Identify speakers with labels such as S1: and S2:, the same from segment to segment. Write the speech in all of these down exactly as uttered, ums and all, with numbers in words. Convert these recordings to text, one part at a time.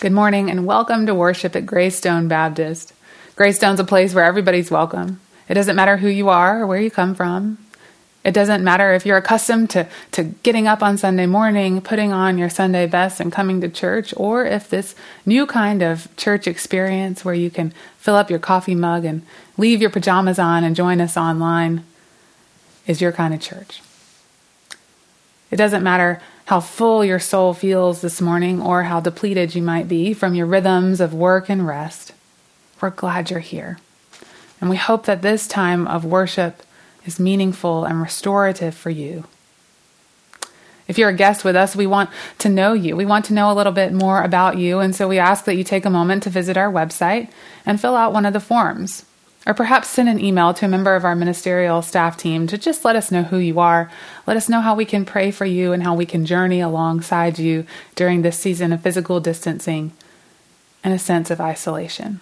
S1: Good morning and welcome to worship at Greystone Baptist. Greystone's a place where everybody's welcome. It doesn't matter who you are or where you come from. It doesn't matter if you're accustomed to, to getting up on Sunday morning, putting on your Sunday best and coming to church, or if this new kind of church experience where you can fill up your coffee mug and leave your pajamas on and join us online is your kind of church. It doesn't matter how full your soul feels this morning or how depleted you might be from your rhythms of work and rest. We're glad you're here. And we hope that this time of worship is meaningful and restorative for you. If you're a guest with us, we want to know you. We want to know a little bit more about you. And so we ask that you take a moment to visit our website and fill out one of the forms. Or perhaps send an email to a member of our ministerial staff team to just let us know who you are. Let us know how we can pray for you and how we can journey alongside you during this season of physical distancing and a sense of isolation.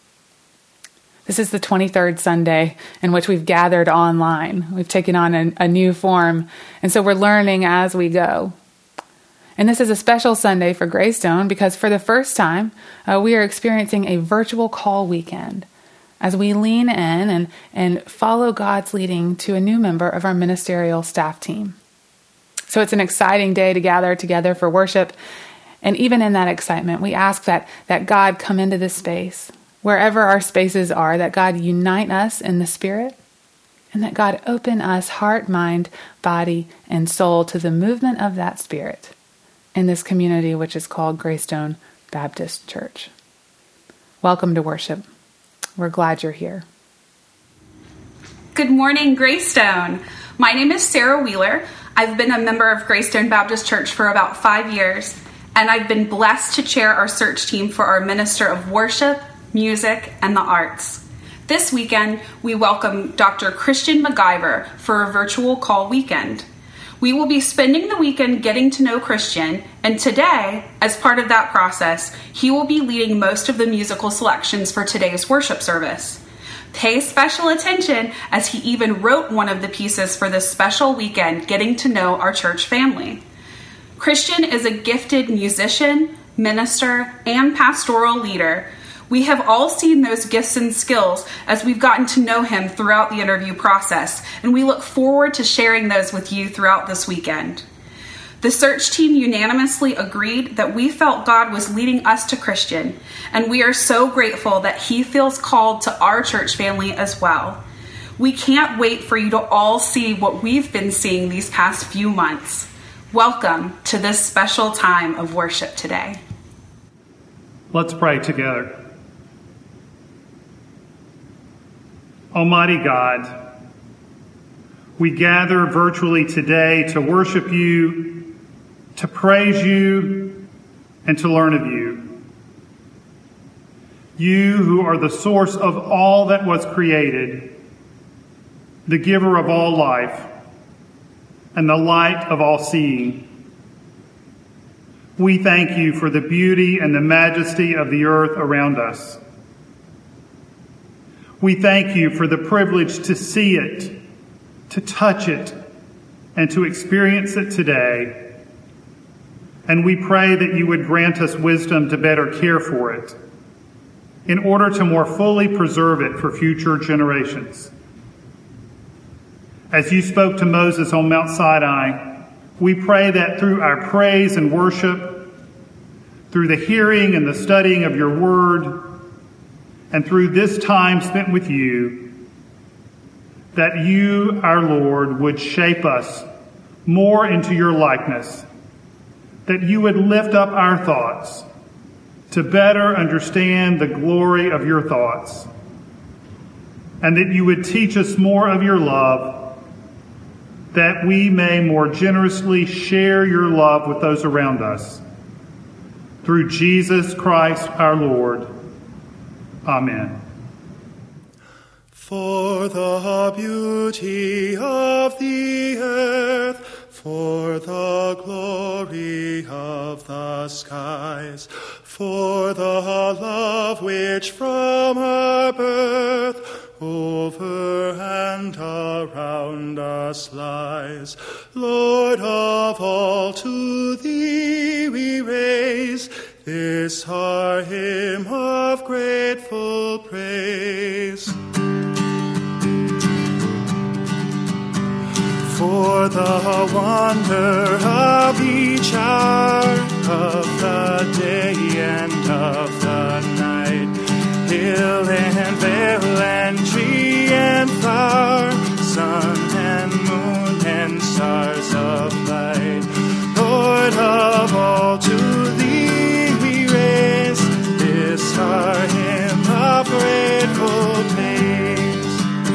S1: This is the twenty-third Sunday in which we've gathered online. We've taken on a, a new form, and so we're learning as we go. And this is a special Sunday for Greystone because for the first time, uh, we are experiencing a virtual call weekend as we lean in and, and follow God's leading to a new member of our ministerial staff team. So it's an exciting day to gather together for worship. And even in that excitement, we ask that, that God come into this space, wherever our spaces are, that God unite us in the Spirit, and that God open us heart, mind, body, and soul to the movement of that Spirit in this community which is called Greystone Baptist Church. Welcome to worship. We're glad you're here.
S2: Good morning, Greystone. My name is Sarah Wheeler. I've been a member of Greystone Baptist Church for about five years, and I've been blessed to chair our search team for our Minister of Worship, Music, and the Arts. This weekend, we welcome Doctor Christian MacGyver for a virtual call weekend. We will be spending the weekend getting to know Christian, and today, as part of that process, he will be leading most of the musical selections for today's worship service. Pay special attention as he even wrote one of the pieces for this special weekend, getting to know our church family. Christian is a gifted musician, minister, and pastoral leader. We have all seen those gifts and skills as we've gotten to know him throughout the interview process, and we look forward to sharing those with you throughout this weekend. The search team unanimously agreed that we felt God was leading us to Christian, and we are so grateful that he feels called to our church family as well. We can't wait for you to all see what we've been seeing these past few months. Welcome to this special time of worship today.
S3: Let's pray together. Almighty God, we gather virtually today to worship you, to praise you, and to learn of you. You who are the source of all that was created, the giver of all life, and the light of all seeing. We thank you for the beauty and the majesty of the earth around us. We thank you for the privilege to see it, to touch it, and to experience it today. And we pray that you would grant us wisdom to better care for it, in order to more fully preserve it for future generations. As you spoke to Moses on Mount Sinai, we pray that through our praise and worship, through the hearing and the studying of your word, and through this time spent with you, that you, our Lord, would shape us more into your likeness, that you would lift up our thoughts to better understand the glory of your thoughts, and that you would teach us more of your love, that we may more generously share your love with those around us. Through Jesus Christ our Lord. Amen.
S4: For the beauty of the earth, for the glory of the skies, for the love which from our birth over and around us lies. Lord of all, to thee we raise this our hymn of grateful praise. For the wonder of each hour of the day and of the night, hill and vale and tree and flower, sun and moon and stars of light, Lord of all, to thee we raise this our hymn of grateful praise.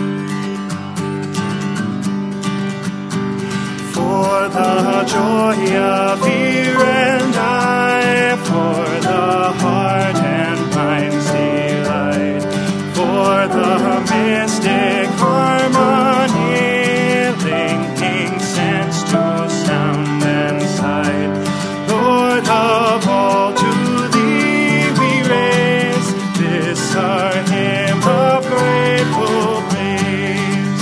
S4: For the joy of ear and eye, for the heart and mind's delight, for the mystic harmony, linking sense to sound and sight, Lord of all, to thee we raise this our hymn of grateful praise.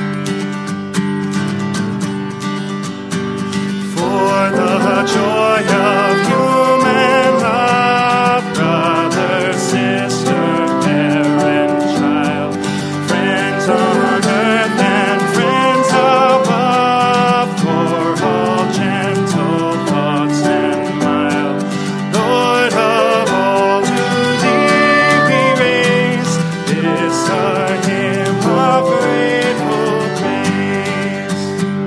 S4: For the joy of human love, brother, sister, parent, child, friends on earth and friends above, for all gentle thoughts and mild, Lord of all, to thee we raise this our hymn of grateful praise.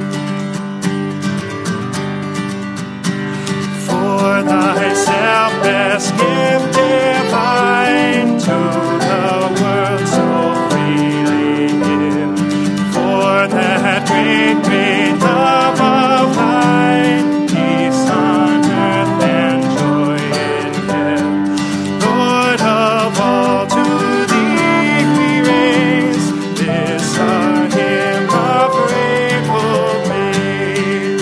S4: For thyself best gift divine to the world so freely give, for that great, great love of thine, peace on earth and joy in heaven, Lord of all, to thee we raise this our hymn of grateful praise.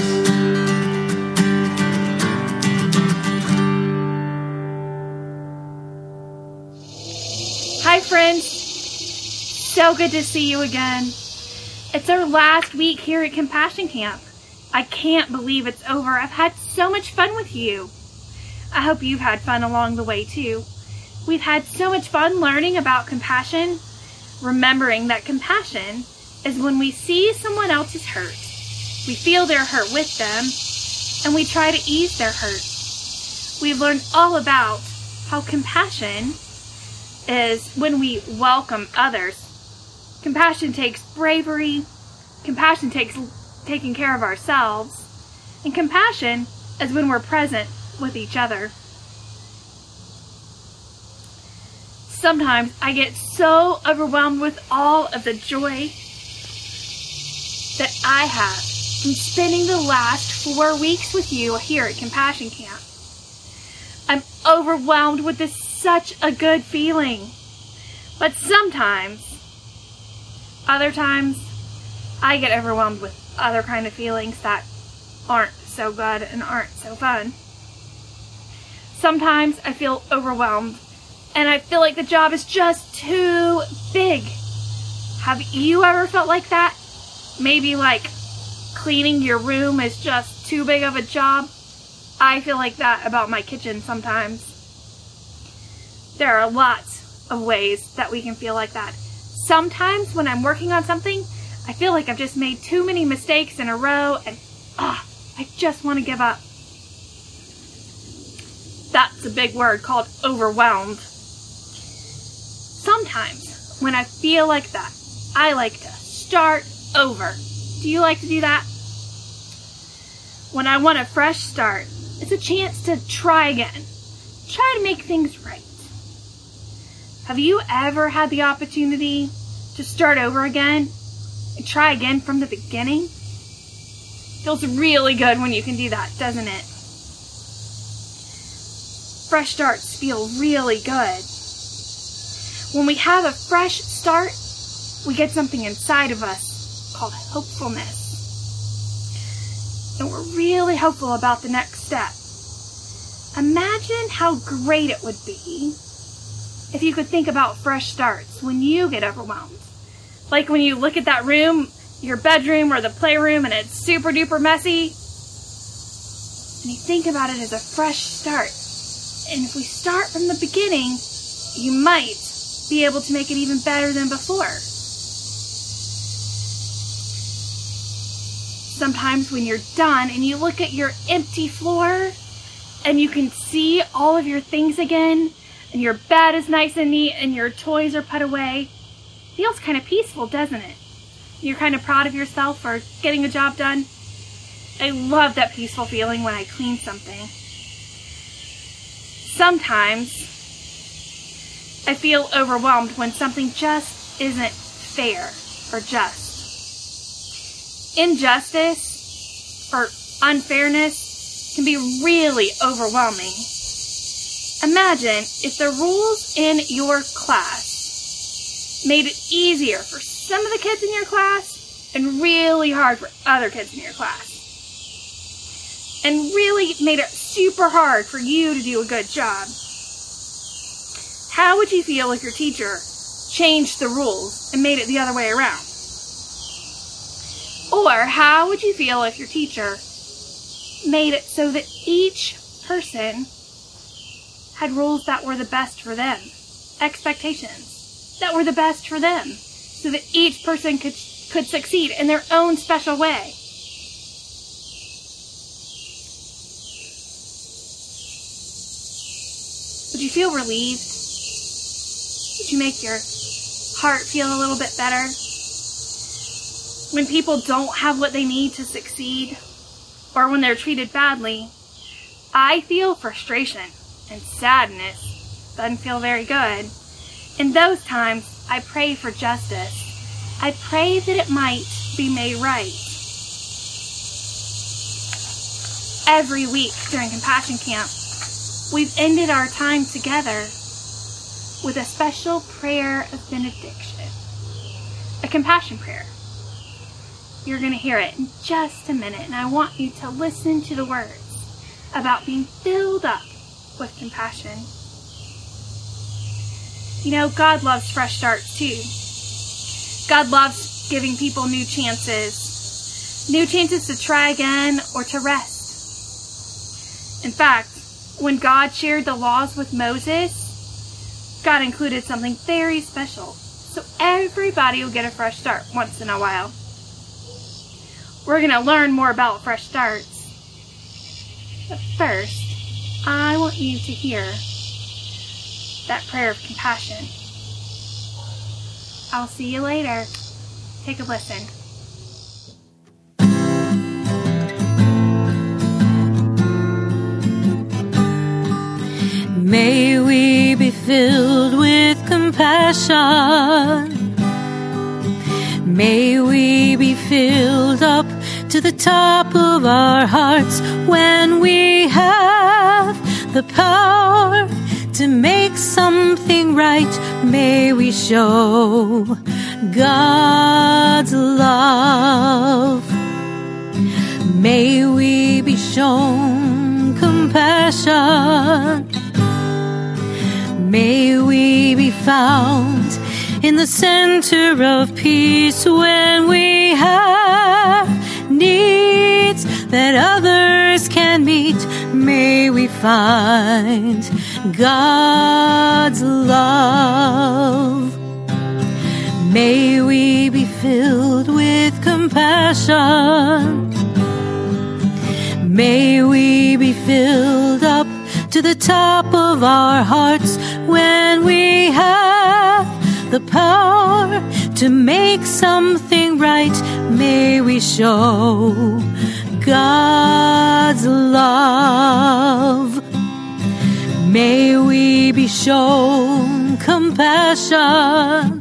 S5: Hi, friends. So good to see you again. It's our last week here at Compassion Camp. I can't believe it's over. I've had so much fun with you. I hope you've had fun along the way, too. We've had so much fun learning about compassion, remembering that compassion is when we see someone else's hurt, we feel their hurt with them, and we try to ease their hurt. We've learned all about how compassion is when we welcome others. Compassion takes bravery. Compassion takes taking care of ourselves. And compassion is when we're present with each other. Sometimes I get so overwhelmed with all of the joy that I have from spending the last four weeks with you here at Compassion Camp. I'm overwhelmed with this such a good feeling. But sometimes, other times, I get overwhelmed with other kind of feelings that aren't so good and aren't so fun. Sometimes I feel overwhelmed and I feel like the job is just too big. Have you ever felt like that? Maybe like cleaning your room is just too big of a job? I feel like that about my kitchen sometimes. There are lots of ways that we can feel like that. Sometimes when I'm working on something, I feel like I've just made too many mistakes in a row and ah, I just want to give up. That's a big word called overwhelmed. Sometimes when I feel like that, I like to start over. Do you like to do that? When I want a fresh start, it's a chance to try again. Try to make things right. Have you ever had the opportunity to start over again and try again from the beginning? Feels really good when you can do that, doesn't it? Fresh starts feel really good. When we have a fresh start, we get something inside of us called hopefulness. And we're really hopeful about the next step. Imagine how great it would be if you could think about fresh starts when you get overwhelmed. Like when you look at that room, your bedroom or the playroom, and it's super duper messy, and you think about it as a fresh start. And if we start from the beginning, you might be able to make it even better than before. Sometimes when you're done and you look at your empty floor and you can see all of your things again, and your bed is nice and neat and your toys are put away, it feels kind of peaceful, doesn't it? You're kind of proud of yourself for getting a job done. I love that peaceful feeling when I clean something. Sometimes I feel overwhelmed when something just isn't fair or just. Injustice or unfairness can be really overwhelming. Imagine if the rules in your class made it easier for some of the kids in your class and really hard for other kids in your class. And really made it super hard for you to do a good job. How would you feel if your teacher changed the rules and made it the other way around? Or how would you feel if your teacher made it so that each person had rules that were the best for them, expectations that were the best for them, so that each person could could succeed in their own special way? Would you feel relieved? Would you make your heart feel a little bit better? When people don't have what they need to succeed, or when they're treated badly, I feel frustration and sadness. Doesn't feel very good. In those times, I pray for justice. I pray that it might be made right. Every week during Compassion Camp, we've ended our time together with a special prayer of benediction, a compassion prayer. You're going to hear it in just a minute, and I want you to listen to the words about being filled up with compassion. You know, God loves fresh starts too. God loves giving people new chances, new chances to try again or to rest. In fact, when God shared the laws with Moses, God included something very special, so everybody will get a fresh start once in a while. We're going to learn more about fresh starts. But first, I want you to hear that prayer of compassion. I'll see you later. Take a listen.
S6: May we be filled with compassion. May we be filled up to the top of our hearts when we have the power to make something right. May we show God's love. May we be shown compassion. May we be found in the center of peace when we have needs that others can meet. May we find God's love. May we be filled with compassion. May we be filled up to the top of our hearts when we have the power to make something right. May we show God's love. May we be shown compassion.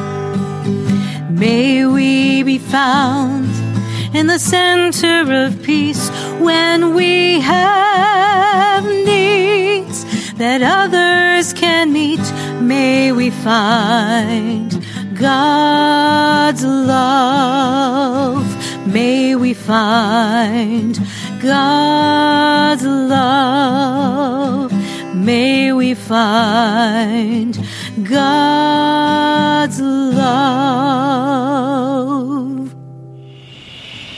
S6: May we be found in the center of peace when we have needs that others can meet. May we find God's love. May we find God's love. May we find God's love.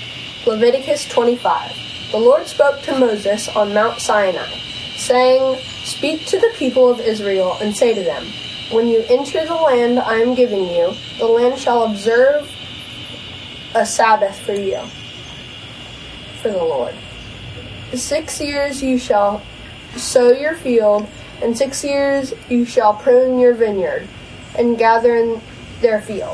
S7: Leviticus twenty-five. The Lord spoke to Moses on Mount Sinai, saying, Speak to the people of Israel and say to them, when you enter the land I am giving you, the land shall observe a Sabbath for you, for the Lord. Six years you shall sow your field, and six years you shall prune your vineyard, and gather in their field.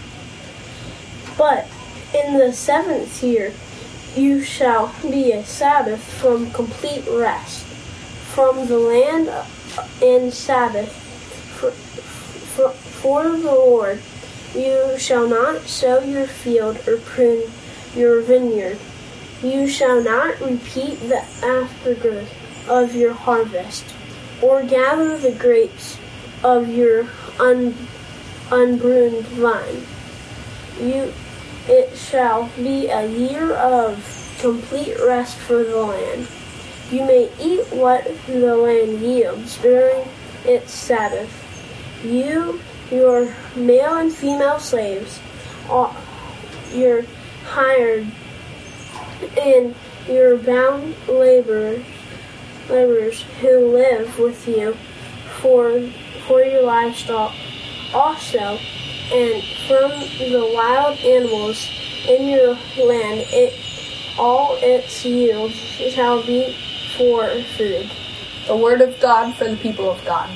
S7: But in the seventh year you shall be a Sabbath from complete rest from the land and Sabbath for, for, for the Lord. You shall not sow your field or prune your vineyard. You shall not repeat the aftergrowth of your harvest, or gather the grapes of your un, unpruned vine. You, it shall be a year of complete rest for the land. You may eat what the land yields during its Sabbath. You, your male and female slaves, all, your hired and your bound laborers, laborers who live with you for for your livestock also, and from the wild animals in your land, it all its yield shall be for food. The word of God for the people of God.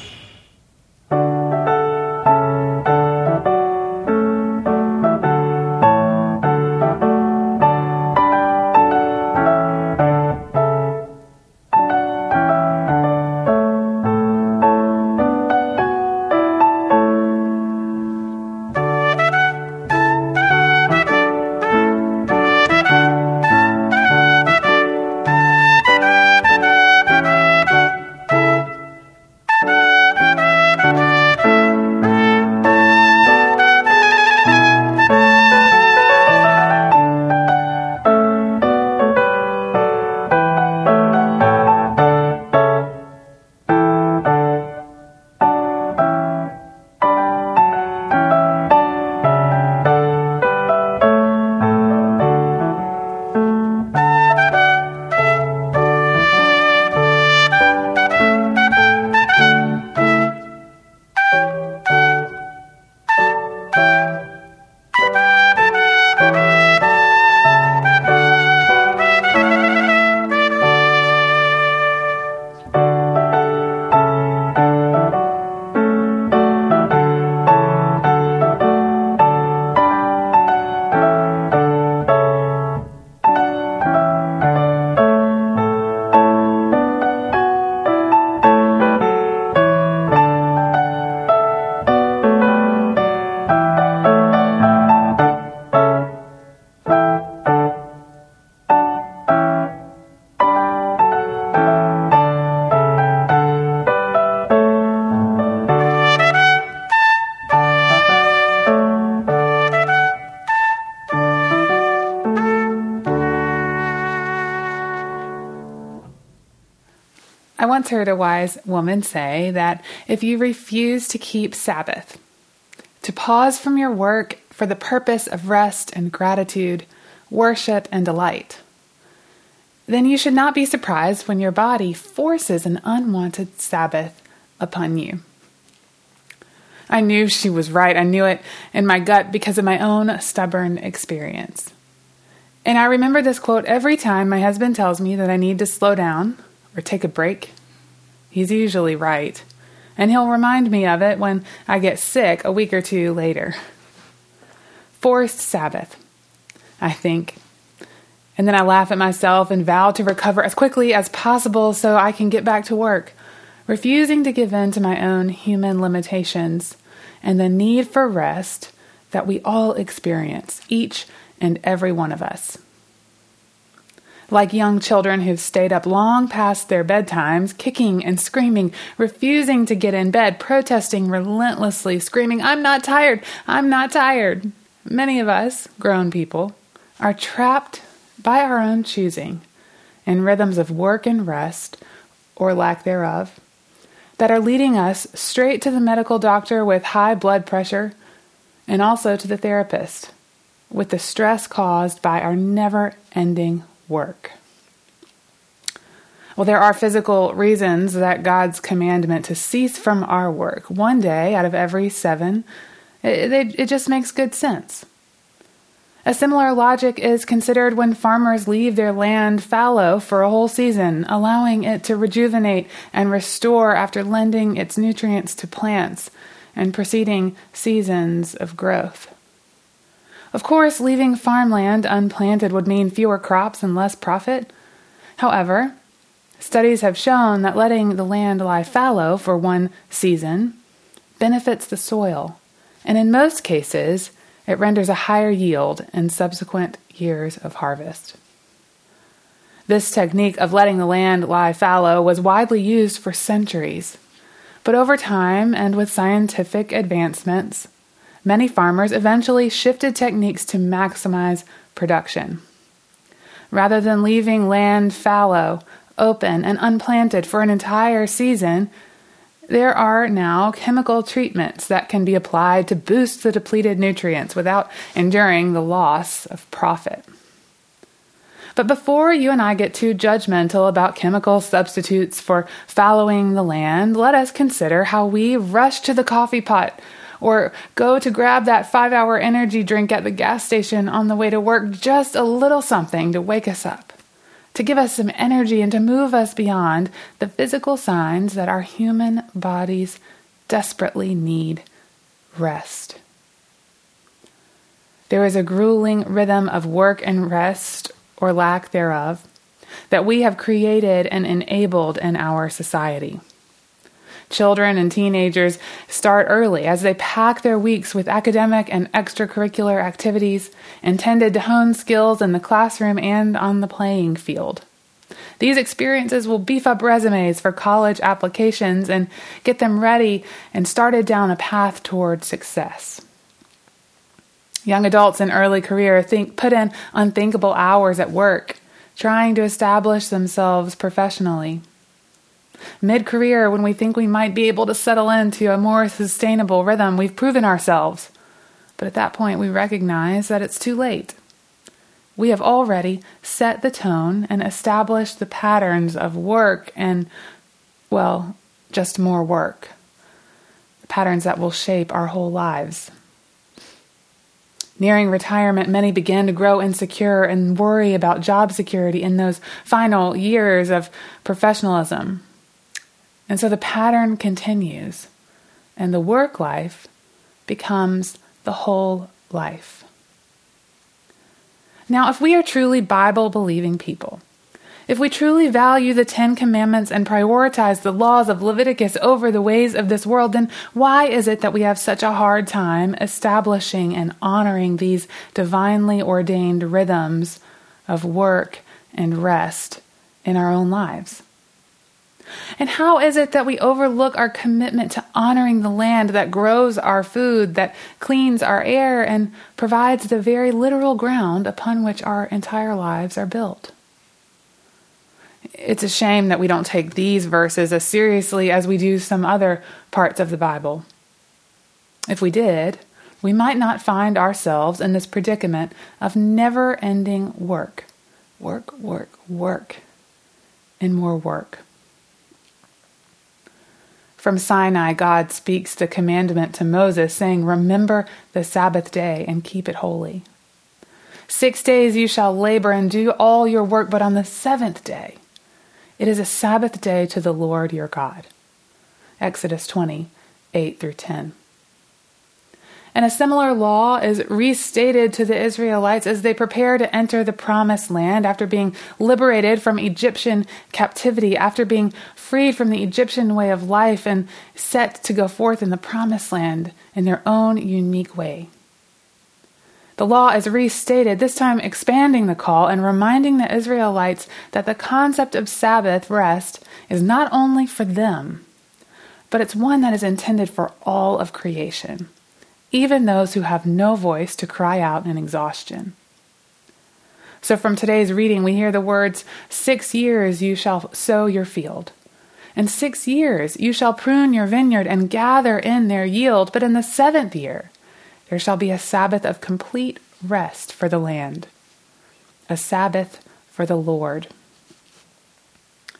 S1: I once heard a wise woman say that if you refuse to keep Sabbath, to pause from your work for the purpose of rest and gratitude, worship and delight, then you should not be surprised when your body forces an unwanted Sabbath upon you. I knew she was right. I knew it in my gut because of my own stubborn experience. And I remember this quote every time my husband tells me that I need to slow down or take a break. He's usually right. And he'll remind me of it when I get sick a week or two later. Forced Sabbath, I think. And then I laugh at myself and vow to recover as quickly as possible so I can get back to work, refusing to give in to my own human limitations and the need for rest that we all experience, each and every one of us. Like young children who've stayed up long past their bedtimes, kicking and screaming, refusing to get in bed, protesting relentlessly, screaming, "I'm not tired, I'm not tired." Many of us, grown people, are trapped by our own choosing in rhythms of work and rest, or lack thereof, that are leading us straight to the medical doctor with high blood pressure and also to the therapist with the stress caused by our never-ending work. Well, there are physical reasons that God's commandment to cease from our work one day out of every seven, it, it, it just makes good sense. A similar logic is considered when farmers leave their land fallow for a whole season, allowing it to rejuvenate and restore after lending its nutrients to plants and preceding seasons of growth. Of course, leaving farmland unplanted would mean fewer crops and less profit. However, studies have shown that letting the land lie fallow for one season benefits the soil, and in most cases, it renders a higher yield in subsequent years of harvest. This technique of letting the land lie fallow was widely used for centuries, but over time and with scientific advancements, many farmers eventually shifted techniques to maximize production. Rather than leaving land fallow, open, and unplanted for an entire season, there are now chemical treatments that can be applied to boost the depleted nutrients without enduring the loss of profit. But before you and I get too judgmental about chemical substitutes for fallowing the land, let us consider how we rush to the coffee pot or go to grab that five-hour energy drink at the gas station on the way to work, just a little something to wake us up, to give us some energy and to move us beyond the physical signs that our human bodies desperately need rest. There is a grueling rhythm of work and rest, or lack thereof, that we have created and enabled in our society. Children and teenagers start early as they pack their weeks with academic and extracurricular activities intended to hone skills in the classroom and on the playing field. These experiences will beef up resumes for college applications and get them ready and started down a path toward success. Young adults in early career think put in unthinkable hours at work, trying to establish themselves professionally. Mid-career, when we think we might be able to settle into a more sustainable rhythm, we've proven ourselves. But at that point, we recognize that it's too late. We have already set the tone and established the patterns of work and, well, just more work. Patterns that will shape our whole lives. Nearing retirement, many begin to grow insecure and worry about job security in those final years of professionalism. And so the pattern continues, and the work life becomes the whole life. Now, if we are truly Bible-believing people, if we truly value the Ten Commandments and prioritize the laws of Leviticus over the ways of this world, then why is it that we have such a hard time establishing and honoring these divinely ordained rhythms of work and rest in our own lives? And how is it that we overlook our commitment to honoring the land that grows our food, that cleans our air, and provides the very literal ground upon which our entire lives are built? It's a shame that we don't take these verses as seriously as we do some other parts of the Bible. If we did, we might not find ourselves in this predicament of never-ending work. Work, work, work, and more work. From Sinai, God speaks the commandment to Moses, saying, "Remember the Sabbath day and keep it holy. Six days you shall labor and do all your work, but on the seventh day, it is a Sabbath day to the Lord your God." Exodus twenty, eight through ten. And a similar law is restated to the Israelites as they prepare to enter the promised land after being liberated from Egyptian captivity, after being freed from the Egyptian way of life and set to go forth in the promised land in their own unique way. The law is restated, this time expanding the call and reminding the Israelites that the concept of Sabbath rest is not only for them, but it's one that is intended for all of creation, even those who have no voice to cry out in exhaustion. So from today's reading, we hear the words, "Six years you shall sow your field. In six years you shall prune your vineyard and gather in their yield. But in the seventh year there shall be a Sabbath of complete rest for the land, a Sabbath for the Lord."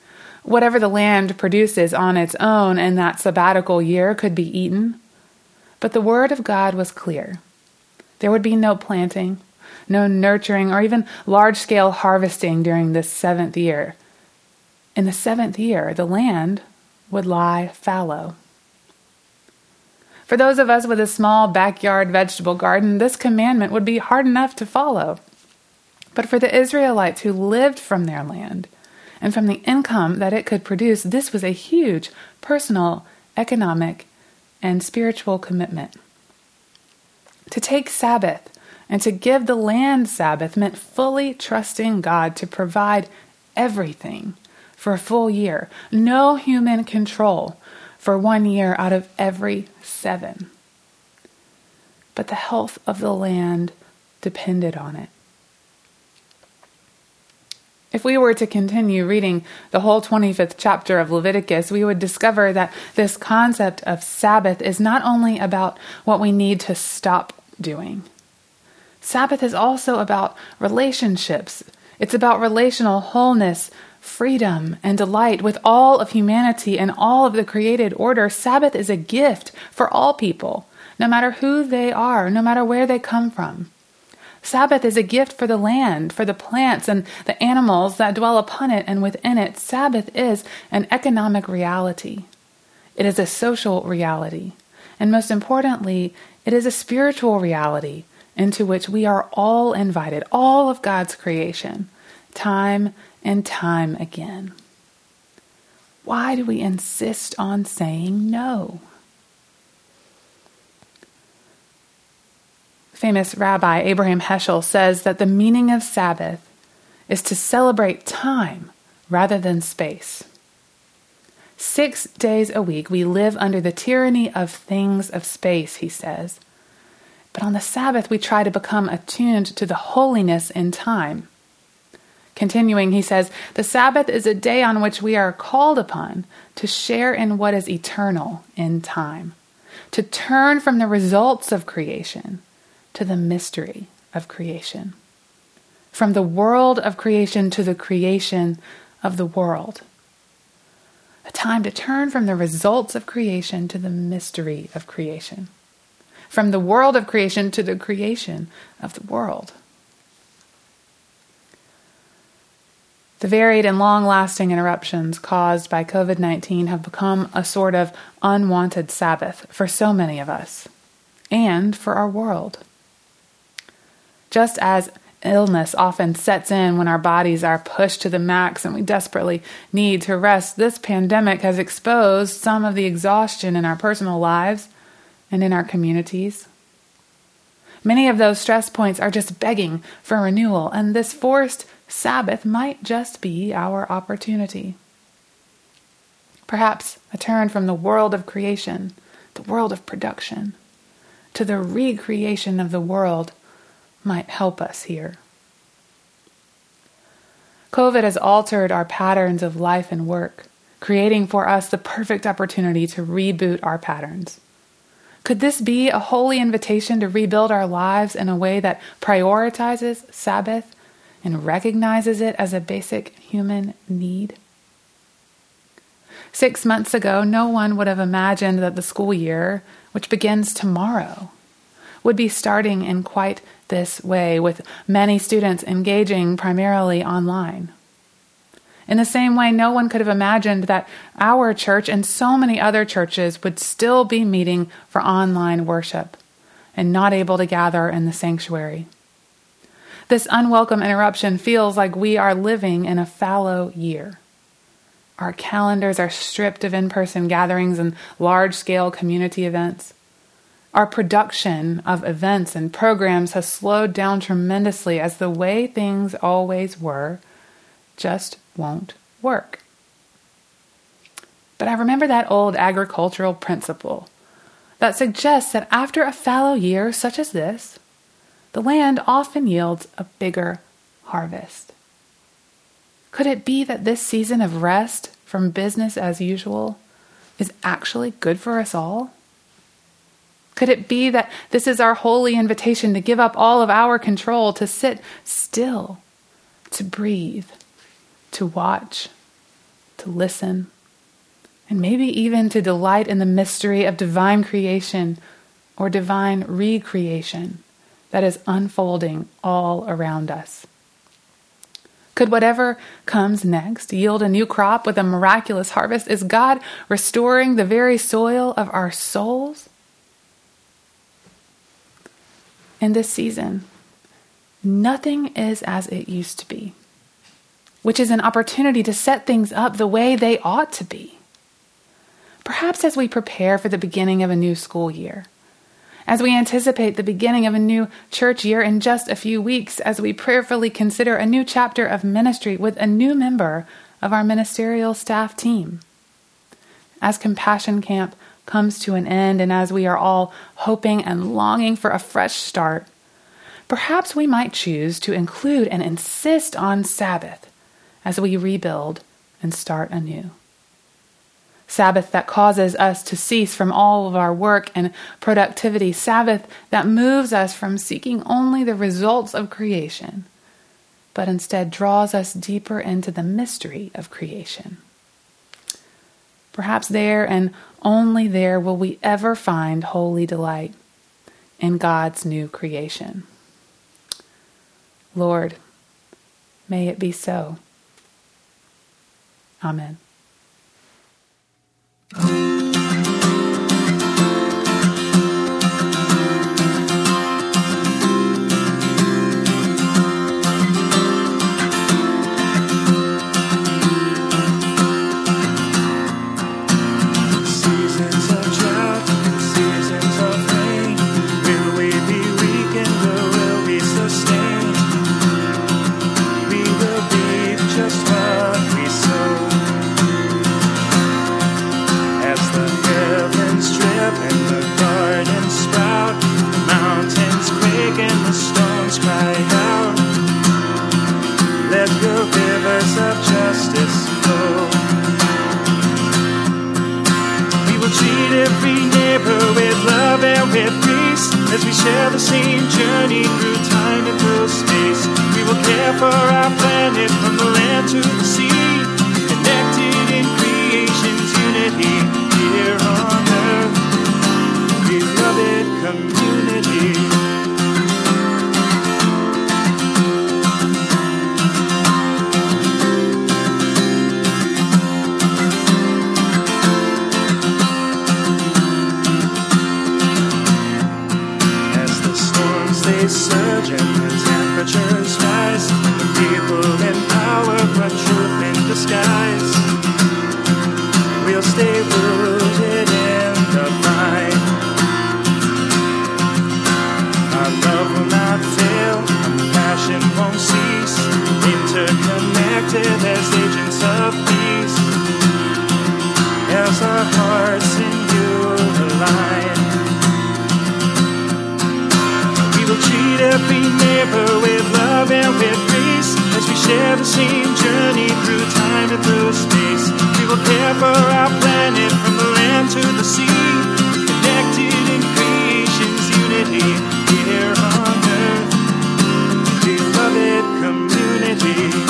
S1: Whatever the land produces on its own in that sabbatical year could be eaten. But the word of God was clear. There would be no planting, no nurturing, or even large-scale harvesting during this seventh year. In the seventh year, the land would lie fallow. For those of us with a small backyard vegetable garden, this commandment would be hard enough to follow. But for the Israelites who lived from their land and from the income that it could produce, this was a huge personal, economic, and spiritual commitment. To take Sabbath and to give the land Sabbath meant fully trusting God to provide everything for a full year. No human control for one year out of every seven. But the health of the land depended on it. If we were to continue reading the whole twenty-fifth chapter of Leviticus, we would discover that this concept of Sabbath is not only about what we need to stop doing. Sabbath is also about relationships. It's about relational wholeness, freedom, and delight with all of humanity and all of the created order. Sabbath is a gift for all people, no matter who they are, no matter where they come from. Sabbath is a gift for the land, for the plants and the animals that dwell upon it and within it. Sabbath is an economic reality. It is a social reality. And most importantly, it is a spiritual reality into which we are all invited, all of God's creation, time and time again. Why do we insist on saying no? Famous Rabbi Abraham Heschel says that the meaning of Sabbath is to celebrate time rather than space. Six days a week we live under the tyranny of things of space, he says. But on the Sabbath we try to become attuned to the holiness in time. Continuing, he says, the Sabbath is a day on which we are called upon to share in what is eternal in time, to turn from the results of creation to the mystery of creation, from the world of creation to the creation of the world. A time to turn from the results of creation to the mystery of creation, from the world of creation to the creation of the world. The varied and long-lasting interruptions caused by covid nineteen have become a sort of unwanted Sabbath for so many of us, and for our world. Just as illness often sets in when our bodies are pushed to the max and we desperately need to rest, this pandemic has exposed some of the exhaustion in our personal lives and in our communities. Many of those stress points are just begging for renewal, and this forced Sabbath might just be our opportunity. Perhaps a turn from the world of creation, the world of production, to the recreation of the world might help us here. COVID has altered our patterns of life and work, creating for us the perfect opportunity to reboot our patterns. Could this be a holy invitation to rebuild our lives in a way that prioritizes Sabbath and recognizes it as a basic human need? Six months ago, no one would have imagined that the school year, which begins tomorrow, would be starting in quite this way, with many students engaging primarily online. In the same way, no one could have imagined that our church and so many other churches would still be meeting for online worship and not able to gather in the sanctuary. This unwelcome interruption feels like we are living in a fallow year. Our calendars are stripped of in-person gatherings and large-scale community events. Our production of events and programs has slowed down tremendously as the way things always were just won't work. But I remember that old agricultural principle that suggests that after a fallow year such as this, the land often yields a bigger harvest. Could it be that this season of rest from business as usual is actually good for us all? Could it be that this is our holy invitation to give up all of our control, to sit still, to breathe, to watch, to listen, and maybe even to delight in the mystery of divine creation or divine recreation that is unfolding all around us. Could whatever comes next yield a new crop with a miraculous harvest? Is God restoring the very soil of our souls? In this season, nothing is as it used to be, which is an opportunity to set things up the way they ought to be. Perhaps as we prepare for the beginning of a new school year, as we anticipate the beginning of a new church year in just a few weeks, as we prayerfully consider a new chapter of ministry with a new member of our ministerial staff team. As Compassion Camp comes to an end, and as we are all hoping and longing for a fresh start, perhaps we might choose to include and insist on Sabbath as we rebuild and start anew. Sabbath that causes us to cease from all of our work and productivity. Sabbath that moves us from seeking only the results of creation, but instead draws us deeper into the mystery of creation. Perhaps there and only there will we ever find holy delight in God's new creation. Lord, may it be so. Amen.
S4: As we share the same journey through time and through space, we will care for our planet from the land to the sea, connected in creation's unity here on earth, beloved community. They surge and the temperatures rise. The people in power brought truth in disguise. We'll stay rooted in the vine. Our love will not fail, our passion won't cease. Interconnected as agents of peace, as our hearts in you align. We will treat every neighbor with love and with grace, as we share the same journey through time and through space. We will care for our planet from the land to the sea, connected in creation's unity here on earth, beloved community.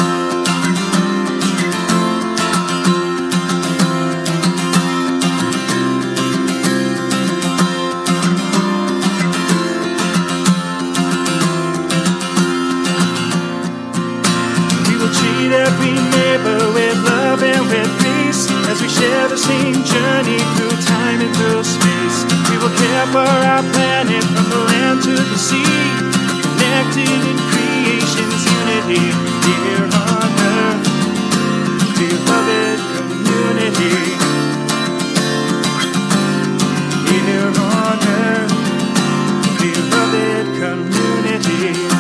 S4: Every neighbor with love and with grace, as we share the same journey through time and through space. We will care for our planet from the land to the sea, connected in creation's unity here on earth, beloved community. Here on earth, beloved community.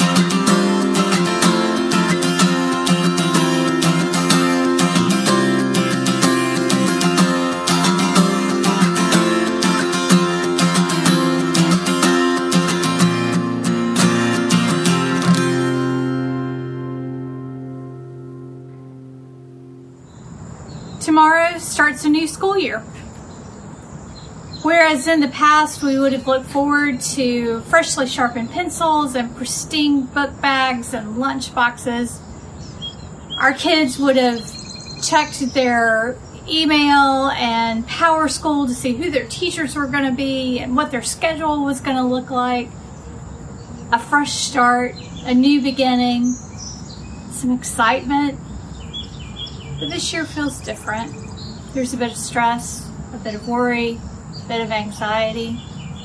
S5: Tomorrow starts a new school year. Whereas in the past we would have looked forward to freshly sharpened pencils and pristine book bags and lunch boxes, our kids would have
S8: checked their email and Power School to see who their teachers were going to be and what their schedule was going to look like. A fresh start, a new beginning, some excitement. But this year feels different. There's a bit of stress, a bit of worry, a bit of anxiety.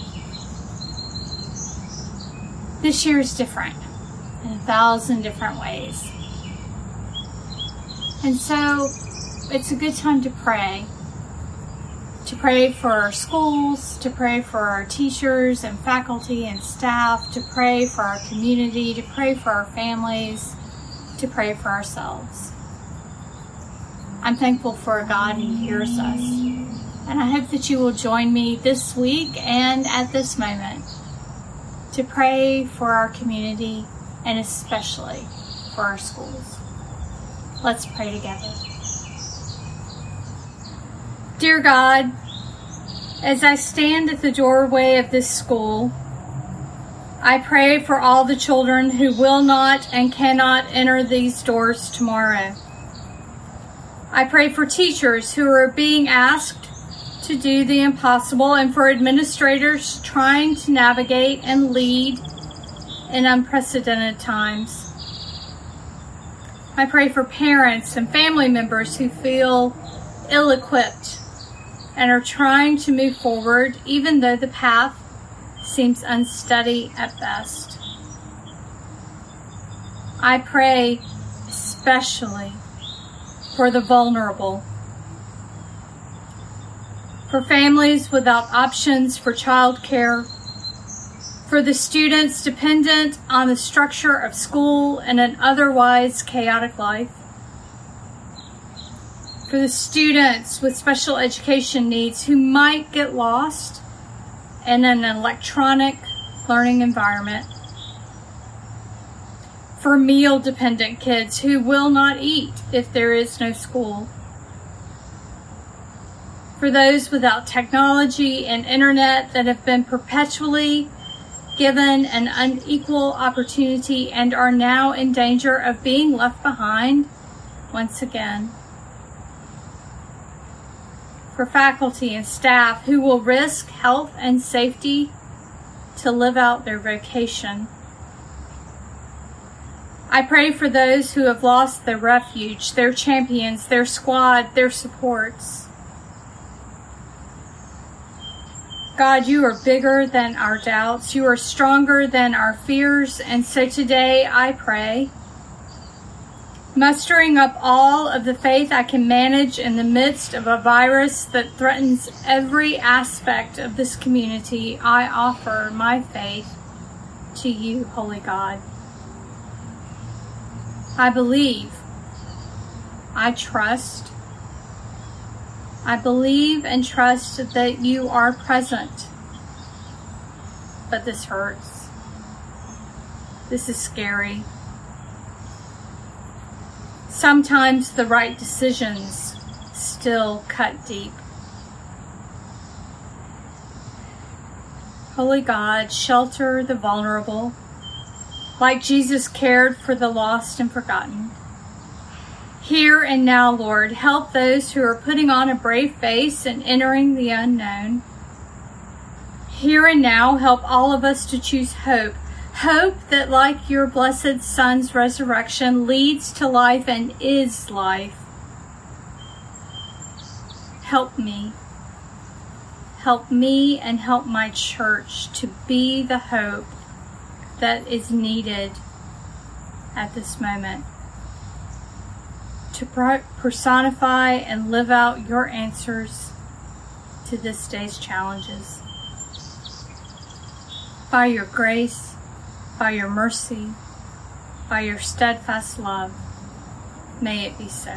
S8: This year is different in a thousand different ways. And so it's a good time to pray. To pray for our schools, to pray for our teachers and faculty and staff, to pray for our community, to pray for our families, to pray for ourselves. I'm thankful for a God who hears us. And I hope that you will join me this week and at this moment to pray for our community and especially for our schools. Let's pray together. Dear God, as I stand at the doorway of this school, I pray for all the children who will not and cannot enter these doors tomorrow. I pray for teachers who are being asked to do the impossible and for administrators trying to navigate and lead in unprecedented times. I pray for parents and family members who feel ill-equipped and are trying to move forward even though the path seems unsteady at best. I pray especially for the vulnerable, for families without options for childcare, for the students dependent on the structure of school and an otherwise chaotic life, for the students with special education needs who might get lost in an electronic learning environment, for meal-dependent kids who will not eat if there is no school, for those without technology and internet that have been perpetually given an unequal opportunity and are now in danger of being left behind once again, for faculty and staff who will risk health and safety to live out their vocation. I pray for those who have lost their refuge, their champions, their squad, their supports. God, you are bigger than our doubts. You are stronger than our fears. And so today I pray, mustering up all of the faith I can manage in the midst of a virus that threatens every aspect of this community, I offer my faith to you, Holy God. I believe, I trust, I believe and trust that you are present. But this hurts. This is scary. Sometimes the right decisions still cut deep. Holy God, shelter the vulnerable, like Jesus cared for the lost and forgotten. Here and now, Lord, help those who are putting on a brave face and entering the unknown. Here and now, help all of us to choose hope. Hope that, like your blessed Son's resurrection, leads to life and is life. Help me. Help me and help my church to be the hope that is needed at this moment, to personify and live out your answers to this day's challenges. By your grace, by your mercy, by your steadfast love, may it be so.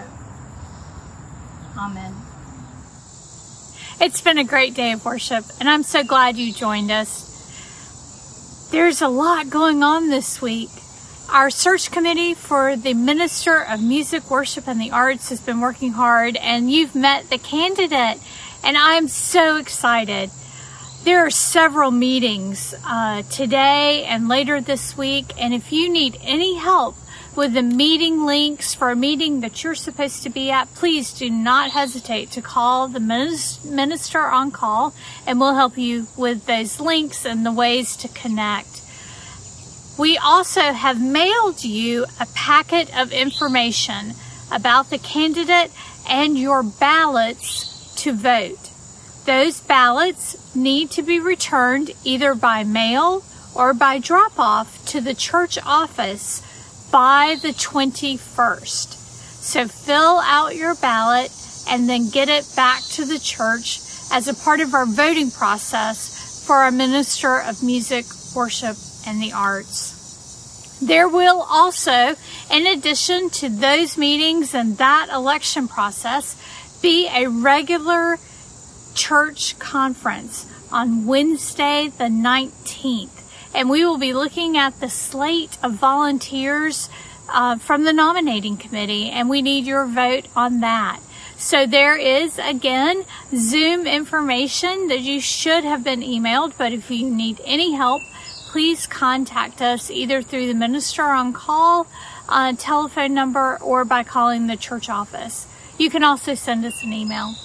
S8: Amen. It's been a great day of worship, and I'm so glad you joined us. There's a lot going on this week. Our search committee for the Minister of Music, Worship, and the Arts has been working hard, and you've met the candidate, and I'm so excited. There are several meetings uh, today and later this week, and if you need any help with the meeting links for a meeting that you're supposed to be at, please do not hesitate to call the minister on call, and we'll help you with those links and the ways to connect. We also have mailed you a packet of information about the candidate and your ballots to vote. Those ballots need to be returned either by mail or by drop-off to the church office by the twenty-first. So fill out your ballot and then get it back to the church as a part of our voting process for our Minister of Music, Worship, and the Arts. There will also, in addition to those meetings and that election process, be a regular church conference on Wednesday the nineteenth. And we will be looking at the slate of volunteers uh, from the nominating committee, and we need your vote on that. So there is, again, Zoom information that you should have been emailed, but if you need any help, please contact us either through the Minister on Call uh, telephone number or by calling the church office. You can also send us an email.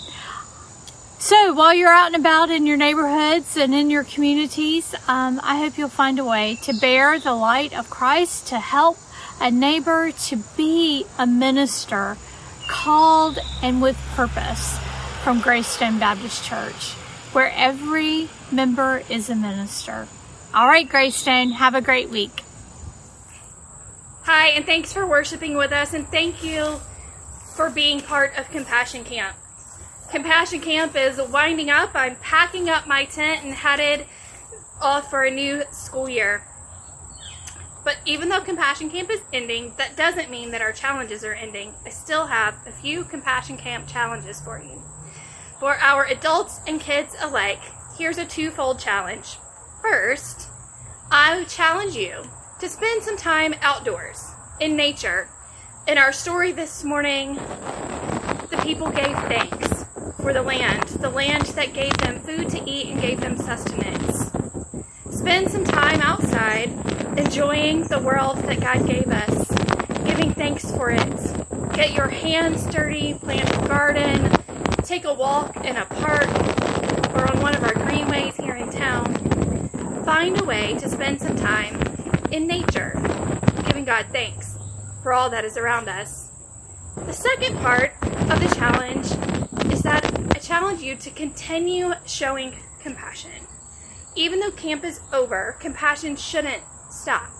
S8: So while you're out and about in your neighborhoods and in your communities, um, I hope you'll find a way to bear the light of Christ, to help a neighbor, to be a minister called and with purpose from Greystone Baptist Church, where every member is a minister. All right, Greystone, have a great week.
S5: Hi, and thanks for worshiping with us, and thank you for being part of Compassion Camp. Compassion Camp is winding up. I'm packing up my tent and headed off for a new school year. But even though Compassion Camp is ending, that doesn't mean that our challenges are ending. I still have a few Compassion Camp challenges for you. For our adults and kids alike, here's a twofold challenge. First, I challenge you to spend some time outdoors, in nature. In our story this morning, the people gave thanks for the land, the land that gave them food to eat and gave them sustenance. Spend some time outside, enjoying the world that God gave us, giving thanks for it. Get your hands dirty, plant a garden, take a walk in a park or on one of our greenways here in town. Find a way to spend some time in nature, giving God thanks for all that is around us. The second part of the challenge is that I challenge you to continue showing compassion. Even though camp is over, compassion shouldn't stop.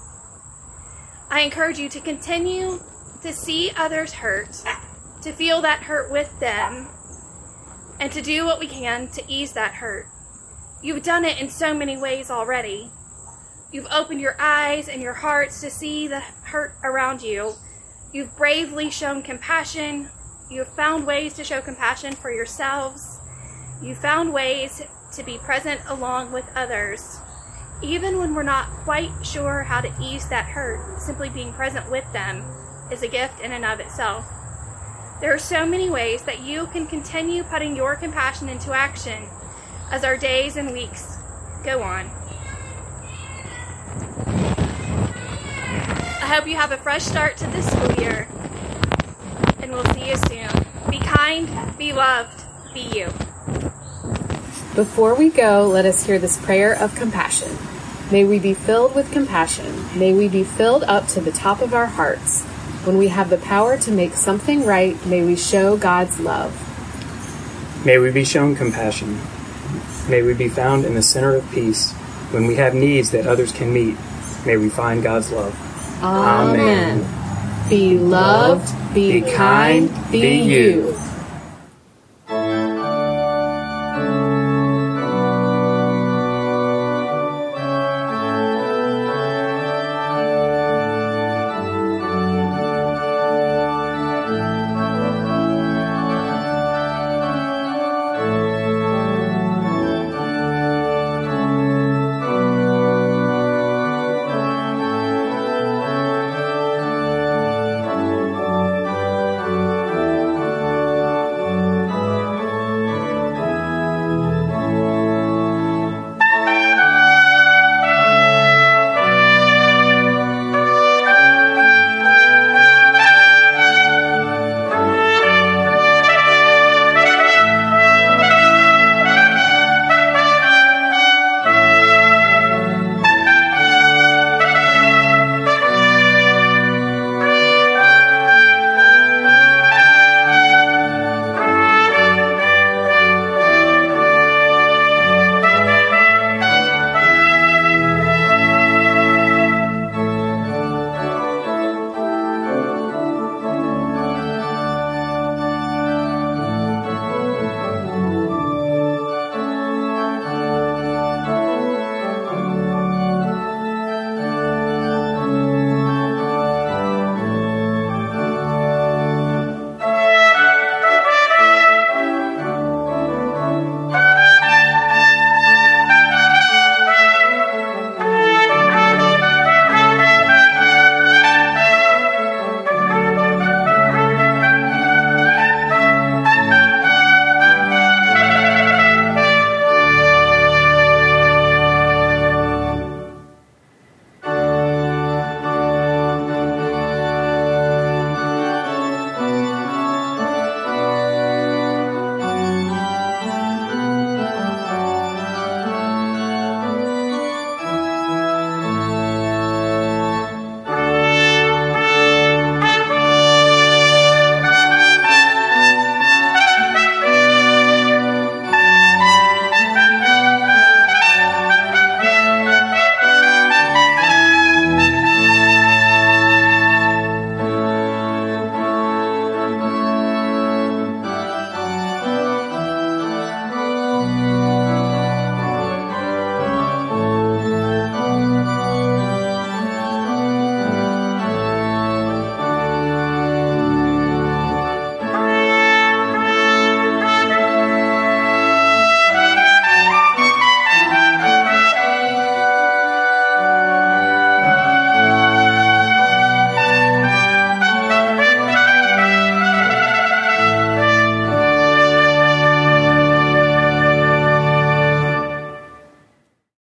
S5: I encourage you to continue to see others hurt, to feel that hurt with them, and to do what we can to ease that hurt. You've done it in so many ways already. You've opened your eyes and your hearts to see the hurt around you. You've bravely shown compassion. You've found ways to show compassion for yourselves. You've found ways to be present along with others. Even when we're not quite sure how to ease that hurt, simply being present with them is a gift in and of itself. There are so many ways that you can continue putting your compassion into action as our days and weeks go on. I hope you have a fresh start to this school year, and we'll see you soon. Be kind, be loved, be you.
S9: Before we go, let us hear this prayer of compassion. May we be filled with compassion. May we be filled up to the top of our hearts. When we have the power to make something right, may we show God's love.
S10: May we be shown compassion. May we be found in the center of peace. When we have needs that others can meet, may we find God's love.
S9: Amen. Amen. Be loved, be, be kind, be you.